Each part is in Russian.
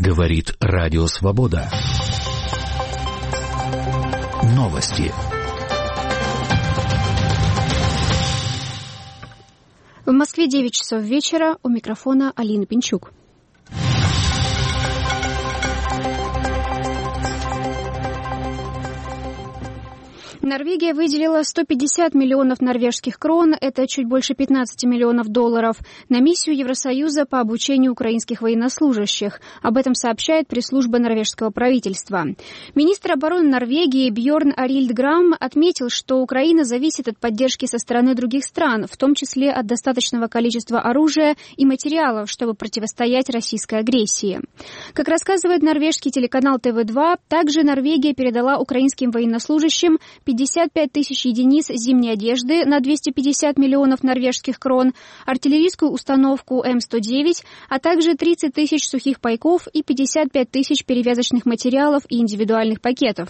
Говорит Радио Свобода. Новости. В Москве 9 часов вечера. У микрофона Алина Пинчук. Норвегия выделила 150 миллионов норвежских крон, это чуть больше 15 миллионов долларов, на миссию Евросоюза по обучению украинских военнослужащих. Об этом сообщает пресс-служба норвежского правительства. Министр обороны Норвегии Бьорн Арильд Грам отметил, что Украина зависит от поддержки со стороны других стран, в том числе от достаточного количества оружия и материалов, чтобы противостоять российской агрессии. Как рассказывает норвежский телеканал ТВ2, также Норвегия передала украинским военнослужащим 55 тысяч единиц зимней одежды на 250 миллионов норвежских крон, артиллерийскую установку М-109, а также 30 тысяч сухих пайков и 55 тысяч перевязочных материалов и индивидуальных пакетов.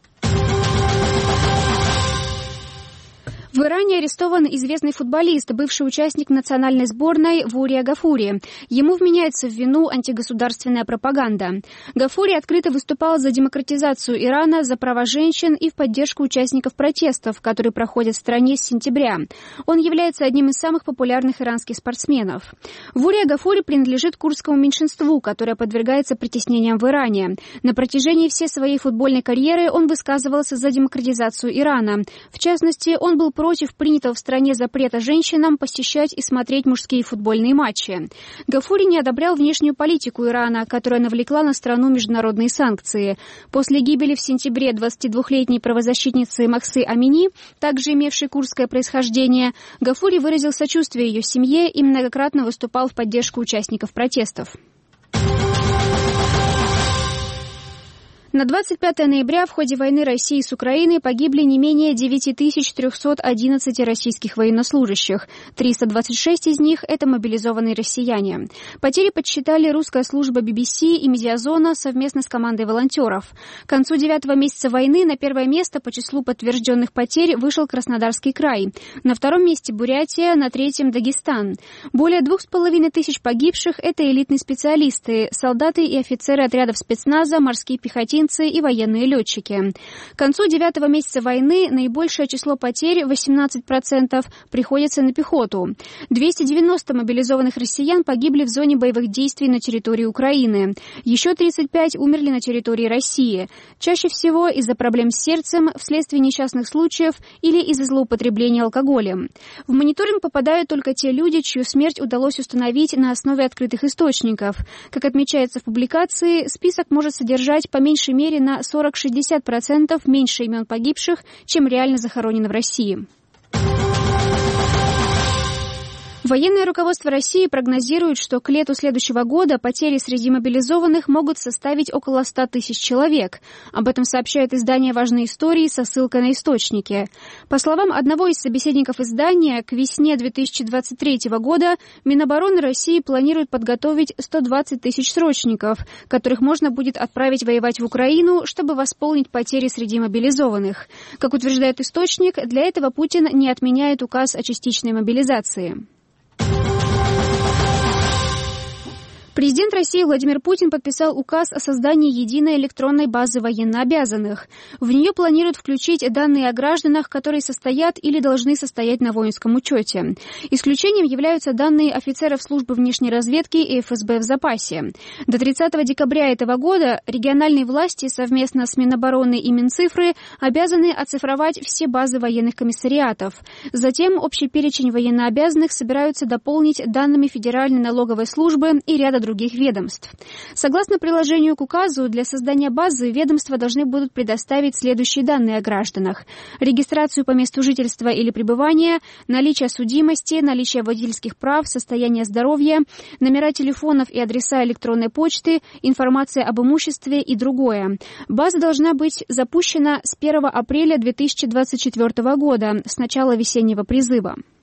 В Иране арестован известный футболист, бывший участник национальной сборной Вурия Гафури. Ему вменяется в вину антигосударственная пропаганда. Гафури открыто выступал за демократизацию Ирана, за права женщин и в поддержку участников протестов, которые проходят в стране с сентября. Он является одним из самых популярных иранских спортсменов. Вурия Гафури принадлежит курдскому меньшинству, которое подвергается притеснениям в Иране. На протяжении всей своей футбольной карьеры он высказывался за демократизацию Ирана. В частности, он был против принятого в стране запрета женщинам посещать и смотреть мужские футбольные матчи. Гафури не одобрял внешнюю политику Ирана, которая навлекла на страну международные санкции. После гибели в сентябре 22-летней правозащитницы Махсы Амини, также имевшей курдское происхождение, Гафури выразил сочувствие ее семье и многократно выступал в поддержку участников протестов. На 25 ноября в ходе войны России с Украиной погибли не менее 9311 российских военнослужащих. 326 из них – это мобилизованные россияне. Потери подсчитали русская служба BBC и Медиазона совместно с командой волонтеров. К концу 9-го месяца войны на первое место по числу подтвержденных потерь вышел Краснодарский край. На втором месте Бурятия, на третьем – Дагестан. Более 2500 погибших – это элитные специалисты, солдаты и офицеры отрядов спецназа, морские пехотинцы и военные летчики. К концу 9-го месяца войны наибольшее число потерь, 18%, приходится на пехоту. 290 мобилизованных россиян погибли в зоне боевых действий на территории Украины. Еще 35 умерли на территории России. Чаще всего из-за проблем с сердцем, вследствие несчастных случаев или из-за злоупотребления алкоголем. В мониторинг попадают только те люди, чью смерть удалось установить на основе открытых источников. Как отмечается в публикации, список может содержать по меньшей мере на 40-60% меньше имен погибших, чем реально захоронено в России. Военное руководство России прогнозирует, что к лету следующего года потери среди мобилизованных могут составить около 100 тысяч человек. Об этом сообщает издание «Важные истории» со ссылкой на источники. По словам одного из собеседников издания, к весне 2023 года Минобороны России планирует подготовить 120 тысяч срочников, которых можно будет отправить воевать в Украину, чтобы восполнить потери среди мобилизованных. Как утверждает источник, для этого Путин не отменяет указ о частичной мобилизации. Президент России Владимир Путин подписал указ о создании единой электронной базы военнообязанных. В нее планируют включить данные о гражданах, которые состоят или должны состоять на воинском учете. Исключением являются данные офицеров службы внешней разведки и ФСБ в запасе. До 30 декабря этого года региональные власти совместно с Минобороны и Минцифры обязаны оцифровать все базы военных комиссариатов. Затем общий перечень военнообязанных собираются дополнить данными Федеральной налоговой службы и ряда других ведомств. Согласно приложению к указу, для создания базы ведомства должны будут предоставить следующие данные о гражданах: регистрацию по месту жительства или пребывания, наличие судимости, наличие водительских прав, состояние здоровья, номера телефонов и адреса электронной почты, информация об имуществе и другое. База должна быть запущена с 1 апреля 2024 года, с начала весеннего призыва.